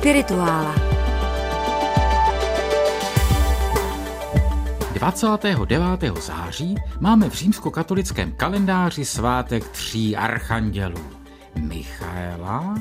Spirituála. 29. září máme v římskokatolickém kalendáři svátek 3 archandělů. Michaela,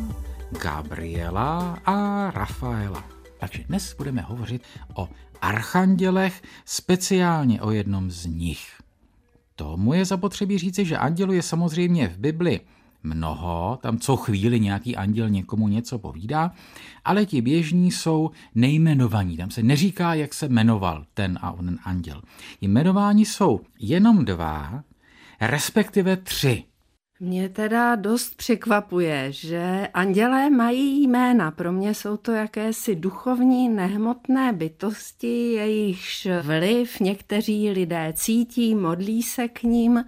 Gabriela a Rafaela. Takže dnes budeme hovořit o archandělech, speciálně o jednom z nich. Tomu je zapotřebí říci, že andělů je samozřejmě v Bibli mnoho, tam co chvíli nějaký anděl někomu něco povídá, ale ti běžní jsou nejmenovaní, tam se neříká, jak se jmenoval ten a onen anděl. Jmenováni jsou jenom 2, respektive 3. Mě teda dost překvapuje, že andělé mají jména. Pro mě jsou to jakési duchovní, nehmotné bytosti, jejichž vliv někteří lidé cítí, modlí se k ním,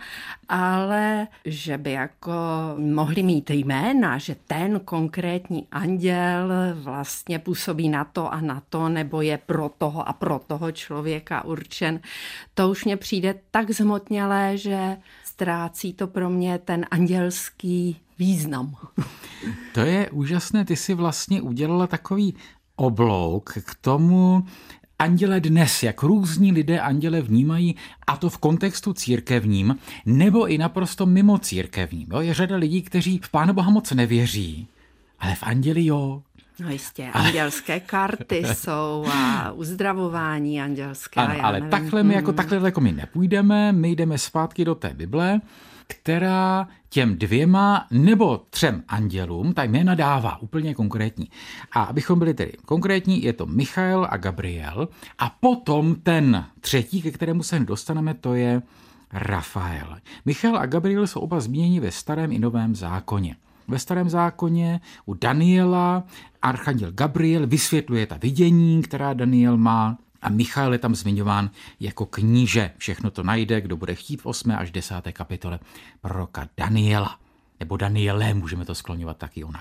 ale že by jako mohli mít jména, že ten konkrétní anděl vlastně působí na to, nebo je pro toho a pro toho člověka určen, to už mně přijde tak zhmotnělé, že ztrácí to pro mě ten andělský význam. To je úžasné, ty si vlastně udělala takový oblouk k tomu anděle dnes, jak různí lidé anděle vnímají, a to v kontextu církevním, nebo i naprosto mimo církevním. Jo? Je řada lidí, kteří v Pána Boha moc nevěří, ale v anděli jo. No jistě, andělské karty jsou a uzdravování andělské. Ano, ale takhle daleko my nepůjdeme, my jdeme zpátky do té Bible, která těm 2 nebo 3 andělům ta jména dává, úplně konkrétní. A abychom byli tedy konkrétní, je to Michael a Gabriel a potom ten 3, ke kterému se dostaneme, to je Rafael. Michael a Gabriel jsou oba zmíněni ve Starém i Novém zákoně. Ve Starém zákoně u Daniela archanděl Gabriel vysvětluje ta vidění, která Daniel má, a Michael je tam zmiňován jako kníže. Všechno to najde, kdo bude chtít v 8. až 10. kapitole proroka Daniela. Nebo Daniele, můžeme to skloňovat taky onak.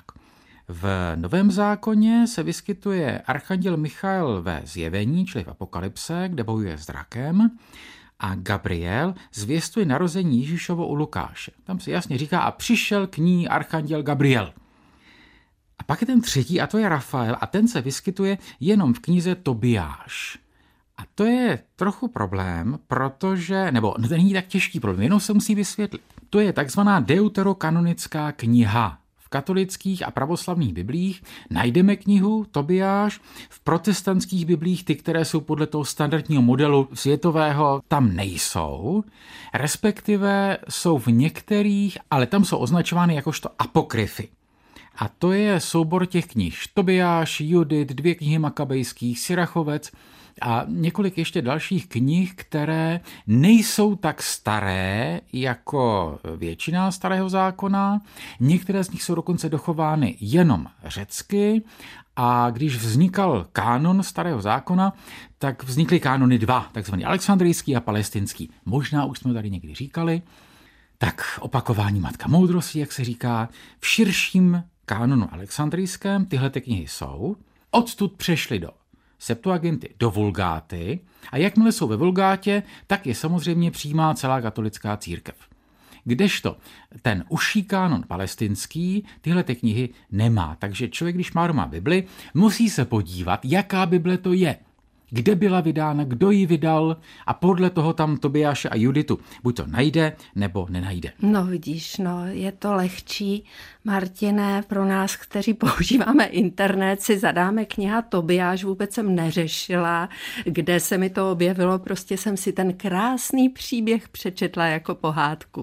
V Novém zákoně se vyskytuje archanděl Michael ve Zjevení, čili v Apokalypse, kde bojuje s drakem, a Gabriel zvěstuje narození Ježíšovo u Lukáše. Tam se jasně říká, a přišel k ní archanděl Gabriel. A pak je ten 3, a to je Rafael, a ten se vyskytuje jenom v knize Tobiáš. A to je trochu problém, protože, nebo to není tak těžký problém, jenom se musí vysvětlit. To je takzvaná deuterokanonická kniha. V katolických a pravoslavných biblích najdeme knihu Tobiáš, v protestantských biblích ty, které jsou podle toho standardního modelu světového, tam nejsou, respektive jsou v některých, ale tam jsou označovány jakožto apokryfy. A to je soubor těch knih Tobiáš, Judit, 2 knihy Makabejských, Sirachovec a několik ještě dalších knih, které nejsou tak staré jako většina Starého zákona. Některé z nich jsou dokonce dochovány jenom řecky a když vznikal kánon Starého zákona, tak vznikly kánony 2, takzvaný alexandrijský a palestinský. Možná už jsme tady někdy říkali. Tak opakování matka moudrosti, jak se říká, v širším kánonu alexandrijském tyhle knihy jsou. Odtud přešly do Septuaginty, do Vulgáty, a jakmile jsou ve Vulgátě, tak je samozřejmě přijímá celá katolická církev. Kdežto ten užší kánon palestinský tyhle knihy nemá, takže člověk, když má doma Bibli, musí se podívat, jaká Bible to je, kde byla vydána, kdo ji vydal, a podle toho tam Tobiáše a Juditu buď to najde, nebo nenajde. No vidíš, je to lehčí, Martine, pro nás, kteří používáme internet, si zadáme kniha Tobiáš, vůbec jsem neřešila, kde se mi to objevilo, prostě jsem si ten krásný příběh přečetla jako pohádku.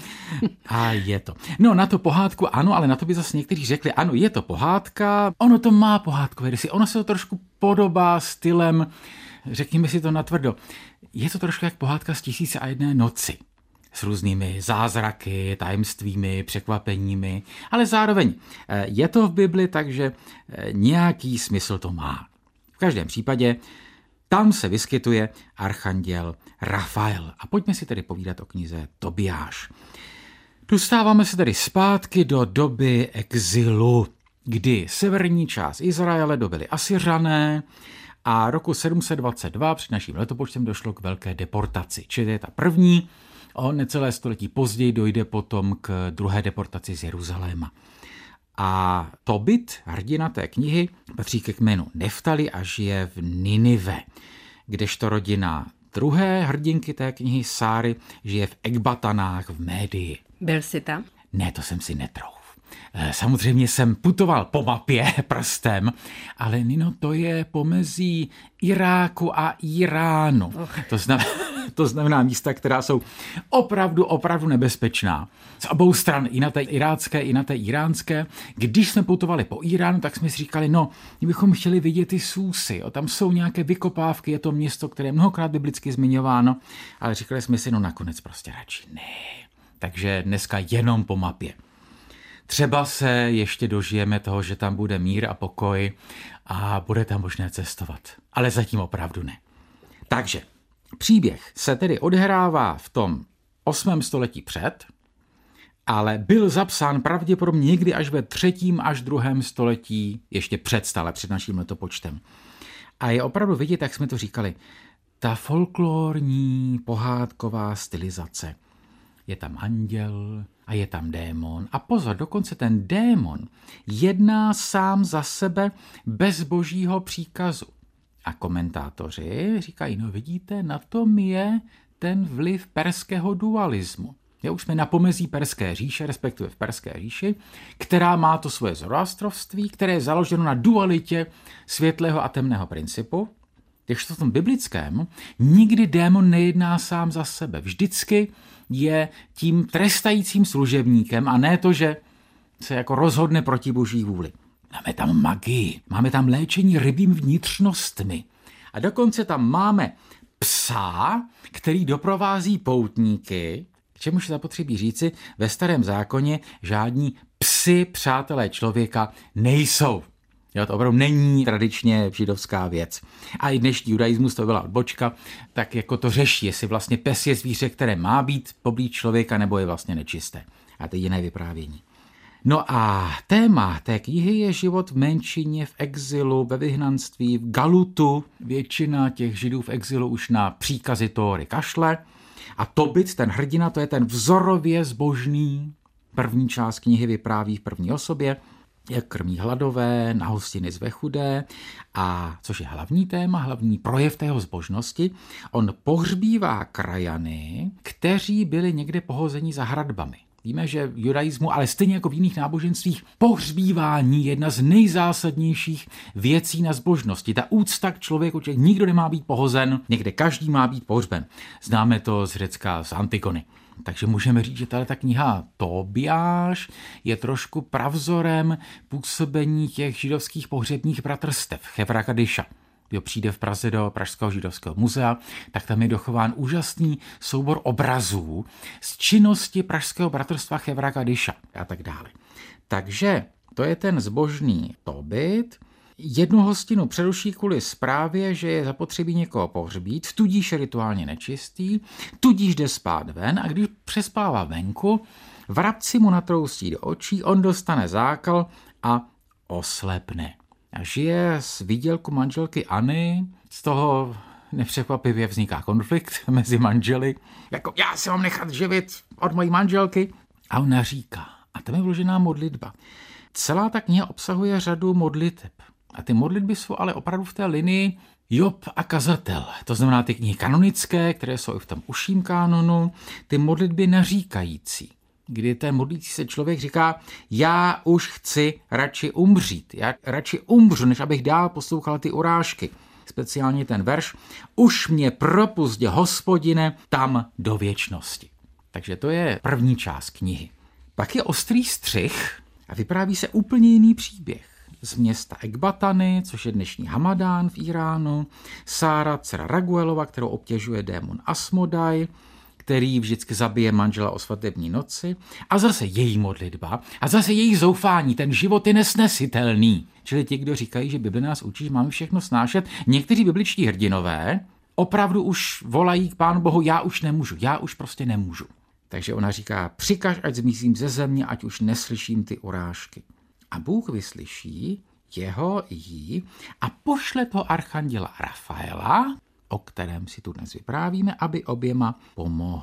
A je to. No na to pohádku ano, ale na to by zase někteří řekli, ano, je to pohádka, ono to má pohádkové rysy, ono se to trošku podobá stylem, řekněme si to natvrdo, je to trošku jak pohádka z 1001 noci. S různými zázraky, tajemstvími, překvapeními, ale zároveň je to v Bibli, takže nějaký smysl to má. V každém případě tam se vyskytuje archanděl Rafael. A pojďme si tedy povídat o knize Tobiáš. Dostáváme se tedy zpátky do doby exilu, kdy severní část Izraele dobyli Asyřané a roku 722 před naším letopočtem došlo k velké deportaci. Čili je ta první, o necelé století později dojde potom k druhé deportaci z Jeruzaléma. A Tobit, hrdina té knihy, patří ke kmenu Neftali a žije v Ninive, kdežto rodina druhé hrdinky té knihy Sáry žije v Ekbatanách v Médii. Byl jsi tam? Ne, to jsem si netrouf. Samozřejmě jsem putoval po mapě prstem, ale Nino, to je pomezí Iráku a Iránu. To znamená místa, která jsou opravdu nebezpečná. Z obou stran, i na té irácké, i na té iránské. Když jsme putovali po Iránu, tak jsme si říkali, no, my bychom chtěli vidět ty Súsy. Tam jsou nějaké vykopávky, je to město, které je mnohokrát biblicky zmiňováno, ale říkali jsme si, no nakonec prostě radši ne. Takže dneska jenom po mapě. Třeba se ještě dožijeme toho, že tam bude mír a pokoj a bude tam možné cestovat. Ale zatím opravdu ne. Takže příběh se tedy odehrává v tom 8. století před, ale byl zapsán pravděpodobně někdy až ve 3. až 2. století, ještě stále před naším letopočtem. A je opravdu vidět, jak jsme to říkali, ta folklorní pohádková stylizace. Je tam anděl a je tam démon. A pozor, dokonce ten démon jedná sám za sebe bez božího příkazu. A komentátoři říkají, no vidíte, na tom je ten vliv perského dualismu. Už jsme na pomezí Perské říše, respektive v Perské říši, která má to svoje zoroastrovství, které je založeno na dualitě světlého a temného principu. Když to v tom biblickém, nikdy démon nejedná sám za sebe. Vždycky je tím trestajícím služebníkem a ne to, že se jako rozhodne proti boží vůli. Máme tam magii, máme tam léčení rybím vnitřnostmi. A dokonce tam máme psa, který doprovází poutníky, k čemuž zapotřebí říci, ve Starém zákoně žádní psi přátelé člověka nejsou. To opravdu není tradičně židovská věc. A i dnešní judaismus, to byla odbočka, tak jako to řeší, jestli vlastně pes je zvíře, které má být poblíž člověka, nebo je vlastně nečisté. A to je jiné vyprávění. No a téma té knihy je život v menšině, v exilu, ve vyhnanství, v galutu. Většina těch židů v exilu už na příkazy Tóry kašle. A Tobit, ten hrdina, to je ten vzorově zbožný. První část knihy vypráví v první osobě, jak krmí hladové, na hostiny zve chudé a což je hlavní téma, hlavní projev té jeho zbožnosti, on pohřbívá krajany, kteří byli někde pohozeni za hradbami. Víme, že v judaismu, ale stejně jako v jiných náboženstvích, pohřbívání je jedna z nejzásadnějších věcí na zbožnosti. Ta úcta k člověku, že nikdo nemá být pohozen, někde každý má být pohřben. Známe to z Řecka, z Antigony. Takže můžeme říct, že ta kniha Tobiáš je trošku pravzorem působení těch židovských pohřebních bratrstev, Chevra Kaddiša. Kdo přijde v Praze do Pražského židovského muzea, tak tam je dochován úžasný soubor obrazů z činnosti Pražského bratrstva Chevra Kaddiša a tak dále. Takže to je ten zbožný Tobit. Jednu hostinu přeruší kvůli zprávě, že je zapotřebí někoho pohřbít, tudíž je rituálně nečistý, tudíž jde spát ven a když přespává venku, vrabci mu natroustí do očí, on dostane zákal a oslepne. A žije z výdělku manželky Anny, z toho nepřekvapivě vzniká konflikt mezi manželi. Jako já se mám nechat živit od mojí manželky. A ona říká, a tam je vložená modlitba. Celá ta kniha obsahuje řadu modliteb. A ty modlitby jsou ale opravdu v té linii Job a kazatel. To znamená ty knihy kanonické, které jsou i v tom užším kánonu, ty modlitby naříkající, kdy ten modlící se člověk říká, já už chci radši umřít. Já radši umřu, než abych dál poslouchal ty urážky. Speciálně ten verš, už mě propusť, Hospodine, tam do věčnosti. Takže to je první část knihy. Pak je ostrý střih a vypráví se úplně jiný příběh. Z města Ekbatany, což je dnešní Hamadán v Iránu, Sára, dcera Raguelova, kterou obtěžuje démon Asmodaj, který vždycky zabije manžela o svatební noci, a zase její modlitba a zase její zoufání, ten život je nesnesitelný. Čili ti, kdo říkají, že Bible nás učí, že máme všechno snášet, někteří bibličtí hrdinové opravdu už volají k Pánu Bohu, já už nemůžu, já už prostě nemůžu. Takže ona říká, přikaž, ať zmizím ze země, ať už neslyším ty urážky. A Bůh vyslyší jeho i jí a pošle toho archanděla Rafaela, o kterém si tu dnes vyprávíme, aby oběma pomohl.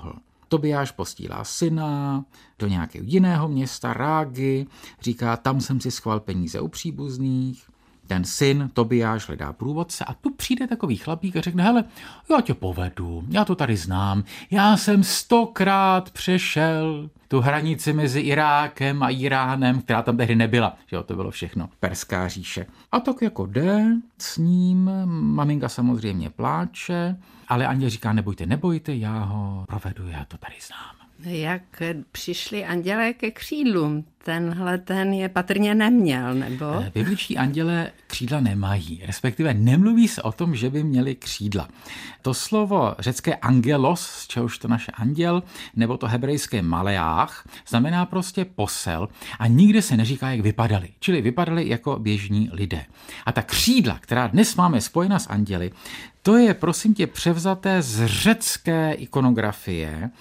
Tobiáš posílá syna do nějakého jiného města, Rágy, říká, tam jsem si schoval peníze u příbuzných. Ten syn, Tobiáš, hledá průvodce a tu přijde takový chlapík a řekne, hele, já tě povedu, já to tady znám, já jsem 100krát přešel tu hranici mezi Irákem a Iránem, která tam tehdy nebyla, že jo, to bylo všechno Perská říše. A tak jako jde s ním, maminka samozřejmě pláče, ale anděl říká, nebojte, já ho provedu, já to tady znám. Jak přišli andělé ke křídlům? Tenhle ten je patrně neměl, nebo? Bibličtí andělé křídla nemají, respektive nemluví se o tom, že by měli křídla. To slovo řecké angelos, z čehož to naše anděl, nebo to hebrejské maleách, znamená prostě posel a nikde se neříká, jak vypadali. Čili vypadali jako běžní lidé. A ta křídla, která dnes máme spojena s anděli, to je, prosím tě, převzaté z řecké ikonografie,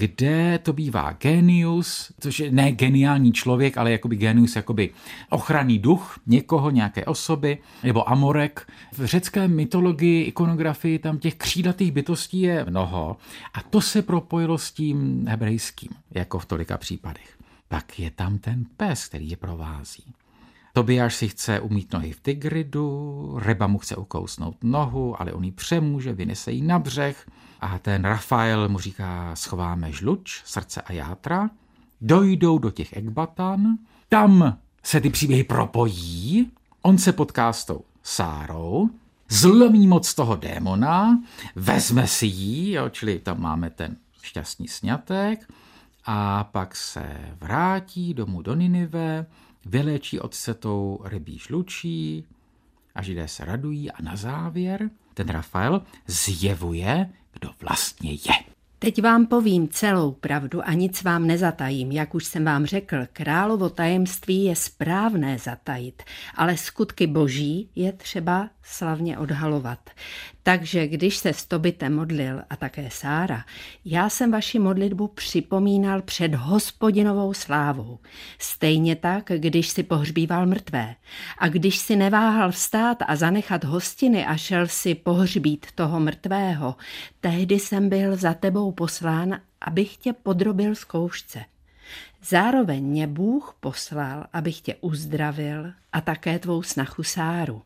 kde to bývá genius, což je ne geniální člověk, ale jakoby genius, jakoby ochranný duch někoho, nějaké osoby, nebo amorek. V řecké mytologii, ikonografii tam těch křídatých bytostí je mnoho a to se propojilo s tím hebrejským, jako v tolika případech. Pak je tam ten pes, který je provází. Tobiáš si chce umýt nohy v Tigridu, Reba mu chce ukousnout nohu, ale on ji přemůže, vynese ji na břeh a ten Rafael mu říká, schováme žluč, srdce a játra, dojdou do těch Ekbatan, tam se ty příběhy propojí, on se potká s tou Sárou, zlomí moc toho démona, vezme si ji, jo, čili tam máme ten šťastný sňatek a pak se vrátí domů do Ninive, vyléčí odsetou rybí žlučí a Židé se radují a na závěr ten Rafael zjevuje, kdo vlastně je. Teď vám povím celou pravdu a nic vám nezatajím. Jak už jsem vám řekl, královo tajemství je správné zatajit, ale skutky boží je třeba slavně odhalovat. Takže když se s Tobitem modlil a také Sára, já jsem vaši modlitbu připomínal před Hospodinovou slávou. Stejně tak, když si pohřbíval mrtvé. A když si neváhal vstát a zanechat hostiny a šel si pohřbít toho mrtvého, tehdy jsem byl za tebou poslán, abych tě podrobil zkoušce. Zároveň mě Bůh poslal, abych tě uzdravil a také tvou snachu Sáru.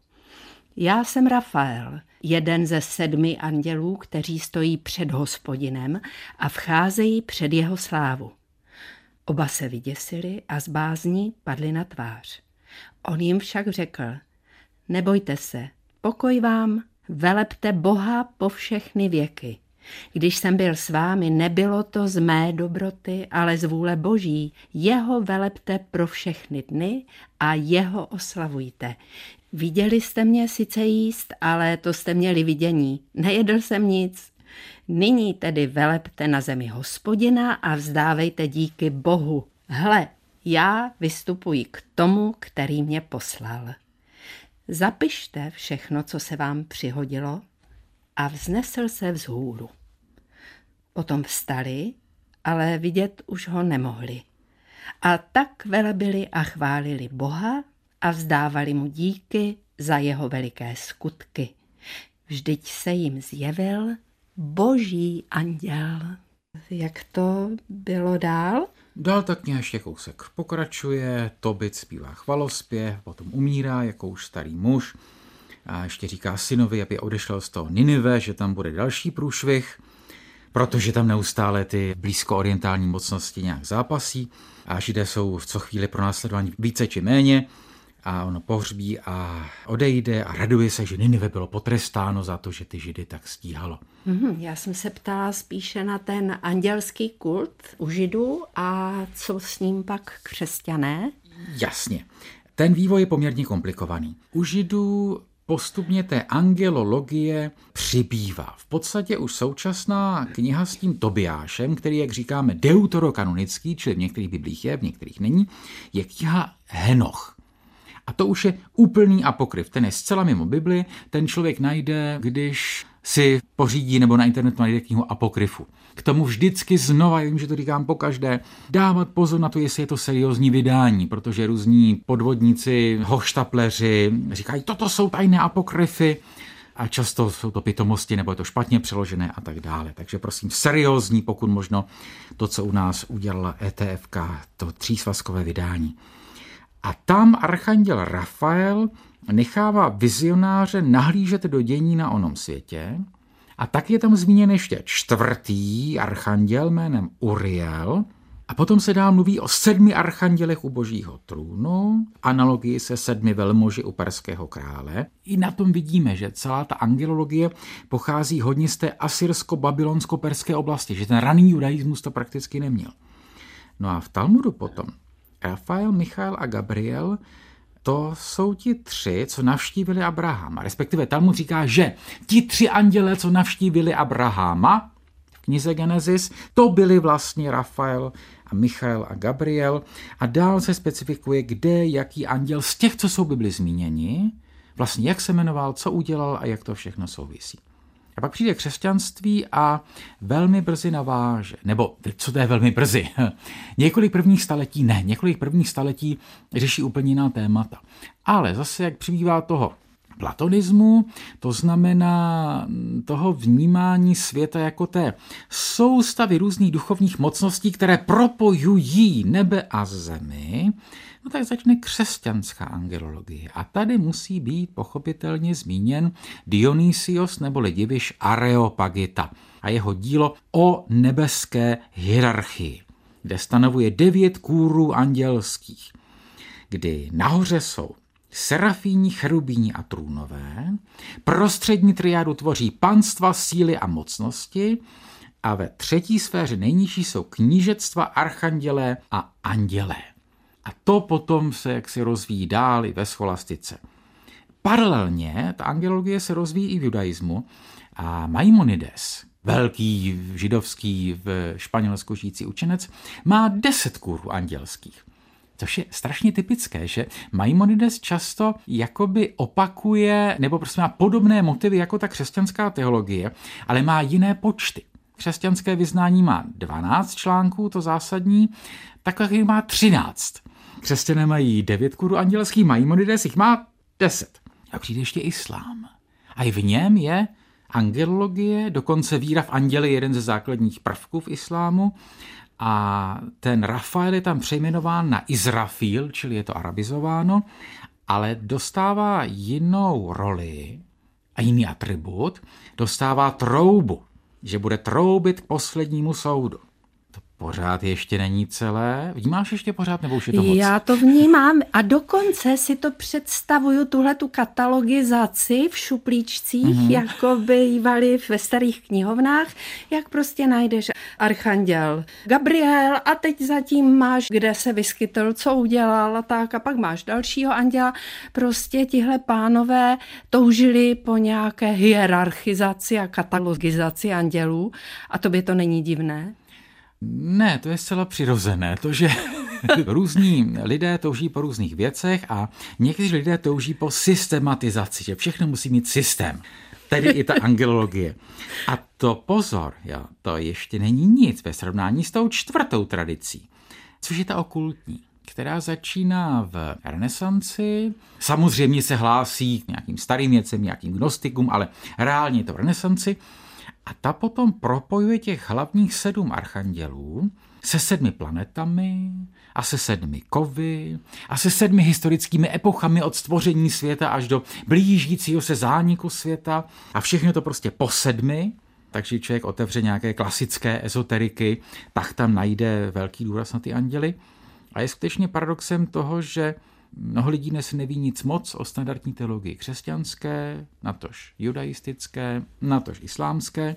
Já jsem Rafael, jeden ze 7 andělů, kteří stojí před Hospodinem a vcházejí před jeho slávu. Oba se vyděsili a z bázní padli na tvář. On jim však řekl, nebojte se, pokoj vám, velepte Boha po všechny věky. Když jsem byl s vámi, nebylo to z mé dobroty, ale z vůle Boží. Jeho velepte pro všechny dny a jeho oslavujte. Viděli jste mě sice jíst, ale to jste měli vidění. Nejedl jsem nic. Nyní tedy velepte na zemi Hospodina a vzdávejte díky Bohu. Hle, já vystupuji k tomu, který mě poslal. Zapište všechno, co se vám přihodilo, a vznesl se vzhůru. Potom vstali, ale vidět už ho nemohli. A tak velebili a chválili Boha a vzdávali mu díky za jeho veliké skutky. Vždyť se jim zjevil Boží anděl. Jak to bylo dál? Dál tak nějak ještě kousek pokračuje, Tobit zpívá chvalospěv, potom umírá jako už starý muž a ještě říká synovi, aby odešel z toho Ninive, že tam bude další průšvih, protože tam neustále ty blízkoorientální mocnosti nějak zápasí a Židé jsou v co chvíli pronásledováni více či méně a on pohřbí a odejde a raduje se, že Ninive bylo potrestáno za to, že ty Židy tak stíhalo. Já jsem se ptala spíše na ten andělský kult u Židů a co s ním pak křesťané? Jasně. Ten vývoj je poměrně komplikovaný. U Židů postupně té angelologie přibývá. V podstatě už současná kniha s tím Tobiášem, který, jak říkáme, deuterokanonický, čili v některých biblích je, v některých není, je kniha Henoch. A to už je úplný apokryf. Ten je zcela mimo Bibli, ten člověk najde, když si pořídí nebo na internetu najde knihu apokryfu. K tomu vždycky znova, já vím, že to říkám pokaždé, dávat pozor na to, jestli je to seriózní vydání, protože různí podvodníci, hochštapleři říkají, toto jsou tajné apokryfy. a často jsou to pitomosti, nebo je to špatně přeložené a tak dále. Takže prosím, seriózní, pokud možno, to, co u nás udělala ETFK, to třísvazkové vydání. A tam archanděl Rafael nechává vizionáře nahlížet do dění na onom světě. A tak je tam zmíněn ještě 4. archanděl jménem Uriel. A potom se dál mluví o 7 archandělech u božího trůnu, analogii se 7 velmoži u perského krále. I na tom vidíme, že celá ta angelologie pochází hodně z té asyrsko-babylonsko-perské oblasti, že ten raný judaismus to prakticky neměl. No a v Talmudu potom Rafael, Michael a Gabriel, to jsou ti 3, co navštívili Abrahama. Respektive Talmud říká, že ti 3 anděle, co navštívili Abrahama v knize Genesis, to byli vlastně Rafael a Michael a Gabriel. A dál se specifikuje, kde, jaký anděl z těch, co jsou v Bibli zmíněni, vlastně jak se jmenoval, co udělal a jak to všechno souvisí. A pak přijde křesťanství a velmi brzy naváže. Nebo co to je velmi brzy? Několik prvních staletí řeší úplně jiná témata. Ale zase, jak přibývá toho platonismu, to znamená toho vnímání světa jako té soustavy různých duchovních mocností, které propojují nebe a zemi, no tak začne křesťanská angelologie. A tady musí být pochopitelně zmíněn Dionysios neboli diviš Areopagita a jeho dílo o nebeské hierarchii, kde stanovuje 9 kůrů andělských, kdy nahoře jsou serafíni, cherubíni a trůnové, prostřední triádu tvoří panstva, síly a mocnosti a ve 3. sféře nejnižší jsou knížectva, archandělé a andělé. A to potom se jaksi rozvíjí dál i ve scholastice. Paralelně ta angelologie se rozvíjí i v judaismu a Maimonides, velký židovský v Španělsku žijící učenec, má 10 kůrů andělských. Což je strašně typické, že Maimonides často jakoby opakuje nebo prostě má podobné motivy jako ta křesťanská teologie, ale má jiné počty. Křesťanské vyznání má 12 článků, to zásadní, takový má 13. Křesťané mají 9 kůrů andělských, Maimonides jich má 10. A přijde ještě islám. A i v něm je angelologie, dokonce víra v anděly, jeden ze základních prvků v islámu. A ten Rafael je tam přejmenován na Izrafil, čili je to arabizováno, ale dostává jinou roli a jiný atribut, dostává troubu, že bude troubit k poslednímu soudu. To pořád ještě není celé. Vnímáš ještě pořád, nebo už je to moc? Já to vnímám a dokonce si to představuju, tuhletu katalogizaci v šuplíčcích, jako bývaly ve starých knihovnách, jak prostě najdeš archanděl Gabriel a teď zatím máš, kde se vyskytl, co udělal a tak a pak máš dalšího anděla. Prostě tihle pánové toužili po nějaké hierarchizaci a katalogizaci andělů a tobě to není divné? Ne, to je zcela přirozené, to, že různí lidé touží po různých věcech a někteří lidé touží po systematizaci, že všechno musí mít systém, tedy i ta angelologie. A to pozor, jo, to ještě není nic ve srovnání s tou 4. tradicí, což je ta okultní, která začíná v renesanci, samozřejmě se hlásí k nějakým starým věcem, nějakým gnostikům, ale reálně je to v renesanci. A ta potom propojuje těch hlavních 7 archandělů se 7 planetami a se 7 kovy a se 7 historickými epochami od stvoření světa až do blížícího se zániku světa a všechno to prostě po 7. Takže člověk otevře nějaké klasické ezoteriky, tak tam najde velký důraz na ty anděly. A je skutečně paradoxem toho, že mnoho lidí dnes neví nic moc o standardní teologii křesťanské, natož judaistické, natož islámské,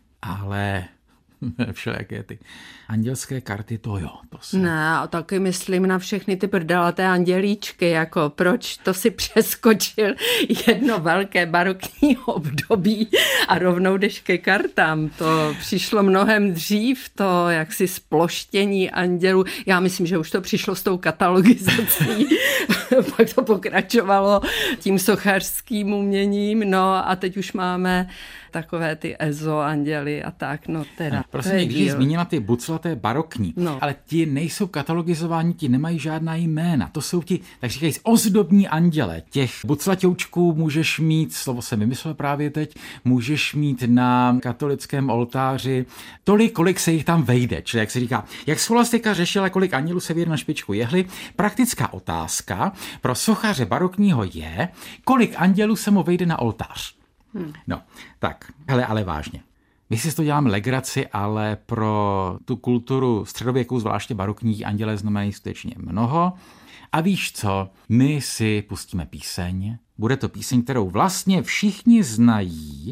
ale všelijaké ty andělské karty, to jo. To se... Ne, a taky myslím na všechny ty prdelaté andělíčky, jako proč to si přeskočil jedno velké barokní období a rovnou jdeš ke kartám. To přišlo mnohem dřív, to jaksi sploštění andělů. Já myslím, že už to přišlo s tou katalogizací, pak to pokračovalo tím sochařským uměním, no a teď už máme takové ty ezo anděly a tak, no teda. Prosím, když zmínila ty buclaté barokní, ale ti nejsou katalogizováni, ti nemají žádná jména. To jsou ti, tak říkají, ozdobní anděle. Těch buclatoučků můžeš mít, slovo jsem vymyslel právě teď, můžeš mít na katolickém oltáři tolik, kolik se jich tam vejde. Čili jak se říká, jak scholastika řešila, kolik andělů se vejde na špičku jehly, praktická otázka pro sochaře barokního je, kolik andělů se mu vejde na oltář. No, tak, hele, ale vážně. My si to děláme legraci, ale pro tu kulturu středověku, zvláště barokní, andělé znamenají skutečně mnoho. A víš co, my si pustíme píseň. Bude to píseň, kterou vlastně všichni znají.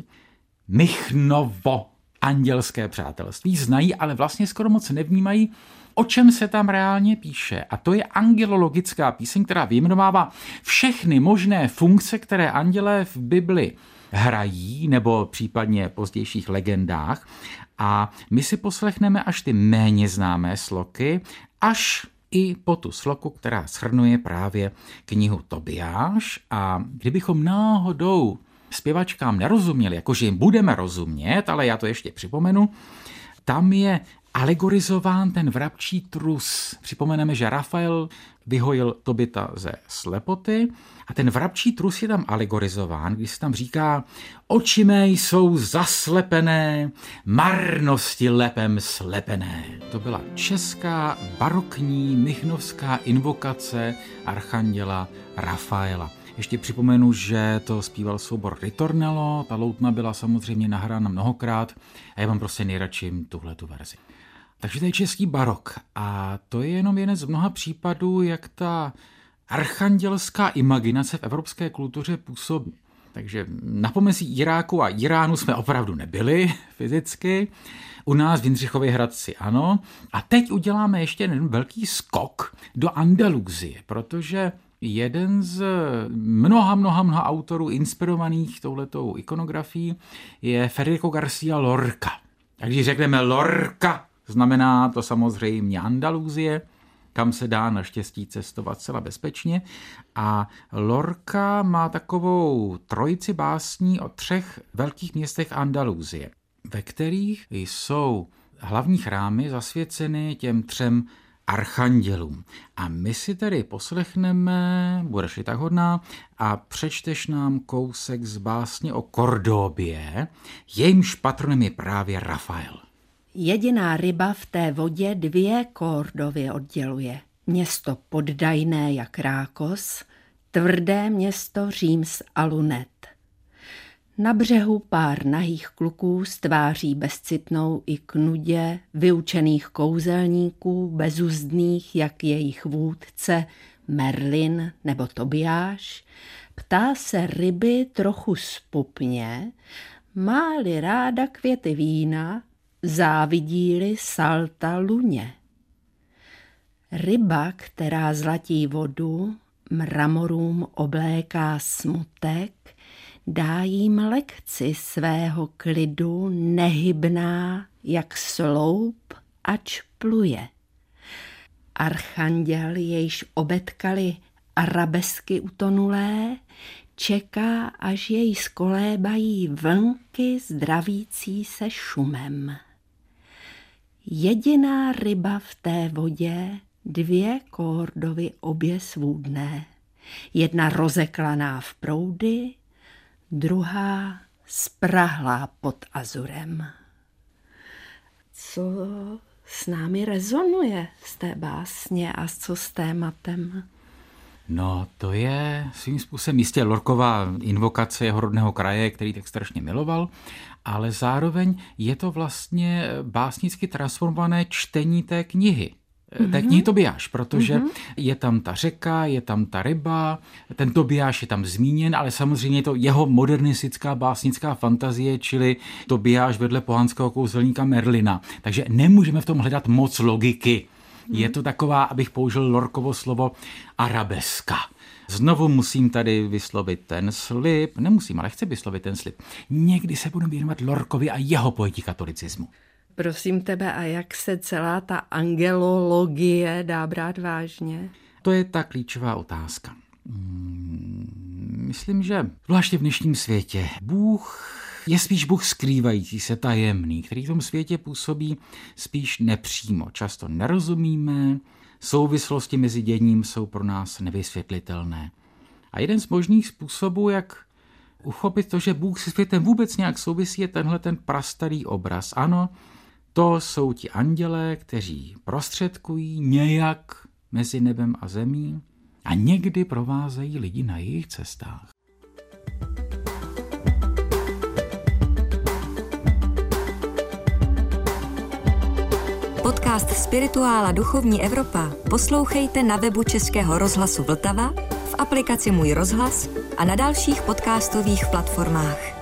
Michnovo, andělské přátelství. Znají, ale vlastně skoro moc nevnímají, o čem se tam reálně píše. A to je angelologická píseň, která vyjmenovává všechny možné funkce, které andělé v Bibli hrají, nebo případně pozdějších legendách. A my si poslechneme až ty méně známé sloky, až i po tu sloku, která shrnuje právě knihu Tobiáš. A kdybychom náhodou zpěvačkám nerozuměli, jakože jim budeme rozumět, ale já to ještě připomenu, tam je alegorizován ten vrabčí trus. Připomeneme, že Rafael vyhojil Tobita ze slepoty a ten vrabčí trus je tam alegorizován, když se tam říká, oči mé jsou zaslepené, marnosti lepem slepené. To byla česká barokní michnovská invokace archanděla Rafaela. Ještě připomenu, že to zpíval soubor Ritornello, ta loutna byla samozřejmě nahrána mnohokrát a já mám prostě nejradši tuhletu verzi. Takže to je český barok a to je jenom jeden z mnoha případů, jak ta archandělská imaginace v evropské kultuře působí. Takže na pomezí Iráku a Iránu jsme opravdu nebyli fyzicky, u nás v Jindřichově Hradci ano. A teď uděláme ještě jeden velký skok do Andalusie, protože jeden z mnoha autorů inspirovaných touhletou ikonografií je Federico García Lorca. A když řekneme Lorca, znamená to samozřejmě Andalusie, kam se dá naštěstí cestovat zcela bezpečně. A Lorca má takovou trojici básní o 3 velkých městech Andalusie, ve kterých jsou hlavní chrámy zasvěceny těm 3 archandělům. A my si tedy poslechneme, budeš-li tak hodná, a přečteš nám kousek z básně o Kordobě, jejímž patronem je právě Rafael. Jediná ryba v té vodě 2 Kordovy odděluje. Město poddajné jak Rákos, tvrdé město Říms a Lunet. Na břehu pár nahých kluků s tváří bezcitnou i k nudě, vyučených kouzelníků, bezuzdných jak jejich vůdce Merlin nebo Tobiáš, ptá se ryby trochu zpupně, má-li ráda květy vína, závidí-li salta luně. Ryba, která zlatí vodu, mramorům obléká smutek, dá jim lekci svého klidu, nehybná jak sloup, ač pluje. Archanděl, jejž obetkali arabesky utonulé, čeká, až jej skolébají vlnky zdravící se šumem. Jediná ryba v té vodě, 2 Kordovy obě svůdné, jedna rozeklaná v proudy, druhá sprahlá pod azurem. Co s námi rezonuje z té básně a co s tématem? No, to je svým způsobem jistě Lorcova invokace jeho rodného kraje, který tak strašně miloval, ale zároveň je to vlastně básnicky transformované čtení té knihy. Té knihy Tobiáš, protože je tam ta řeka, je tam ta ryba, ten Tobiáš je tam zmíněn, ale samozřejmě je to jeho modernistická básnická fantazie, čili Tobiáš vedle pohanského kouzelníka Merlina. Takže nemůžeme v tom hledat moc logiky. Je to taková, abych použil Lorcovo slovo arabeska. Znovu musím tady vyslovit ten slib, nemusím, ale chci vyslovit ten slib. Někdy se budu věnovat Lorcovi a jeho pojetí katolicismu. Prosím tebe, a jak se celá ta angelologie dá brát vážně? To je ta klíčová otázka. Myslím, že zvláště v dnešním světě Bůh je spíš Bůh skrývající se, tajemný, který v tom světě působí spíš nepřímo. Často nerozumíme, souvislosti mezi děním jsou pro nás nevysvětlitelné. A jeden z možných způsobů, jak uchopit to, že Bůh se světem vůbec nějak souvisí, je tenhle ten prastarý obraz. Ano, to jsou ti andělé, kteří prostředkují nějak mezi nebem a zemí a někdy provázejí lidi na jejich cestách. Podcast Spirituála Duchovní Evropa poslouchejte na webu Českého rozhlasu Vltava, v aplikaci Můj rozhlas a na dalších podcastových platformách.